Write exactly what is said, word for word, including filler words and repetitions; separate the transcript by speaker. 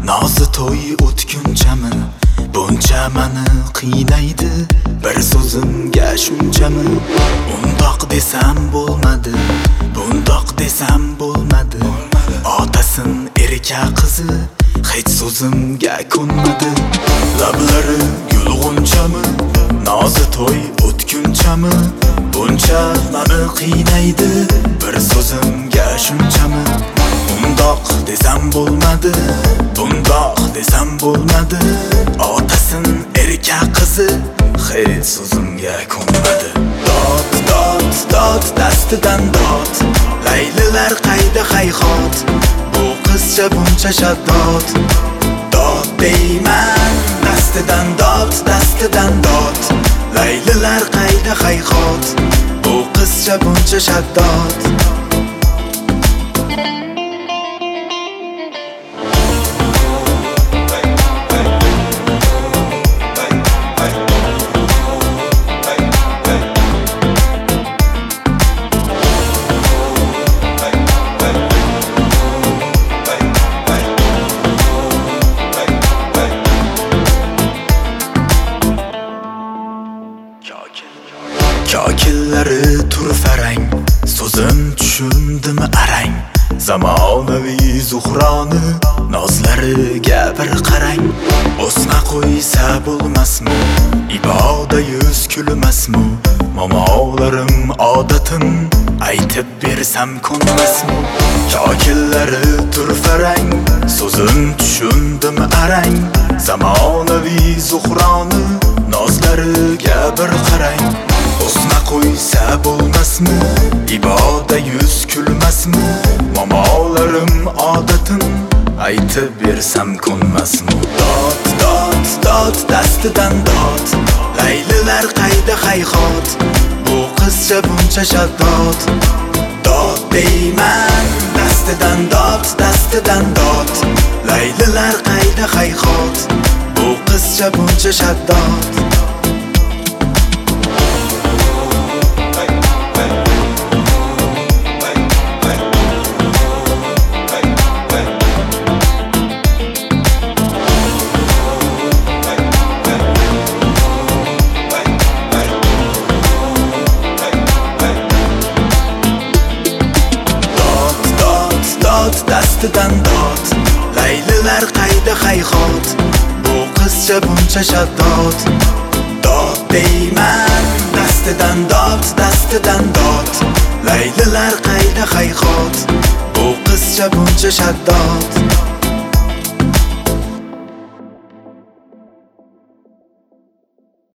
Speaker 1: nozi to'y o'tgunchami buncha mani qiynaydi bir so'zimga shunchami undoq desam bo'lmadi bundoq desam bo'lmadi otasin erka qizi hech so'zimga ko'nmadi lablari gulg'unchami nozi to'y o'tgunchami buncha mani qiynaydi bir so'zimga shunchami undoq desam bo'lmadi bundoq desam bo'lmadi otasin erka qizi hech so'zimga ko'nmadi dod dod dod dastidan dod laylilar qayda hayhot bu qizcha buncha shaddod dod deyman dastidan dod dastidan dod laylilar qayda hayhot bu qizcha buncha shaddod Kokillari turfarang so'zim tushundimi arang zamonaviy zuhroni nozlariga bir qarang o'sma qo'ysa bo'lmasmi iboda yuz kulmasmi momolarim odatim aytib bersam ko'nmasmi kokillari turfarang so'zim tushundimi arang zamonaviy zuhroni nozlariga bir qarang o'sma qo'ysa bo'lmasmi iboda yuz kulmasmi momolarim odatim aytib bersam ko'nmasmi dod dod dod dastidan dod laylilar qayda hayhot bu qizcha buncha shaddod dod deyman dastidan dod dastidan dod laylilar qayda hayhot bu qizcha buncha shaddod dastidan dod laylilar qayda hayhot bu qizcha buncha shaddod dod deyman dastidan dod dastidan dod laylilar qayda hayhot bu qizcha buncha shaddod